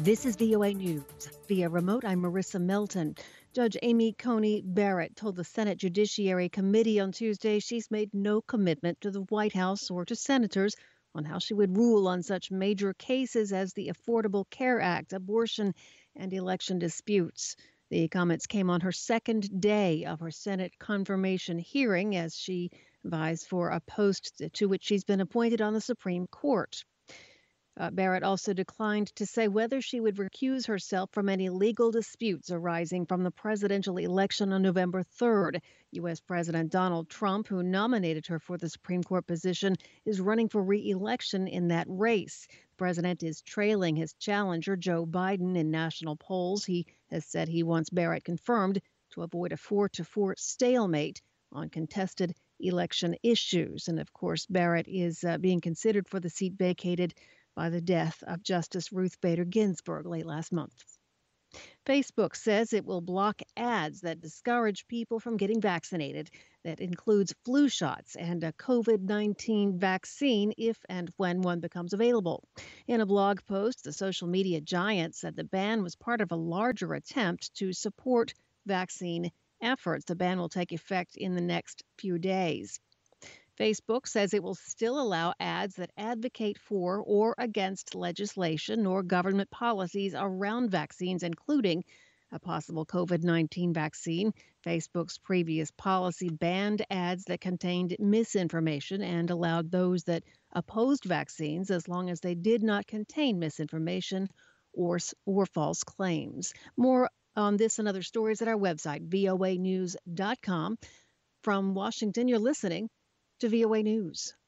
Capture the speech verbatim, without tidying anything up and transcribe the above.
This is V O A News. Via remote, I'm Marissa Milton. Judge Amy Coney Barrett told the Senate Judiciary Committee on Tuesday she's made no commitment to the White House or to senators on how she would rule on such major cases as the Affordable Care Act, abortion, and election disputes. The comments came on her second day of her Senate confirmation hearing as she vies for a post to which she's been appointed on the Supreme Court. Uh, Barrett also declined to say whether she would recuse herself from any legal disputes arising from the presidential election on November third. U S. President Donald Trump, who nominated her for the Supreme Court position, is running for re-election in that race. The president is trailing his challenger, Joe Biden, in national polls. He has said he wants Barrett confirmed to avoid a four to four stalemate on contested election issues. And of course, Barrett is uh, being considered for the seat vacated by the death of Justice Ruth Bader Ginsburg late last month. Facebook says it will block ads that discourage people from getting vaccinated. That includes flu shots and a COVID nineteen vaccine if and when one becomes available. In a blog post, the social media giant said the ban was part of a larger attempt to support vaccine efforts. The ban will take effect in the next few days. Facebook says it will still allow ads that advocate for or against legislation or government policies around vaccines, including a possible COVID nineteen vaccine. Facebook's previous policy banned ads that contained misinformation and allowed those that opposed vaccines as long as they did not contain misinformation or, or false claims. More on this and other stories at our website, V O A news dot com. From Washington, you're listening to V O A News.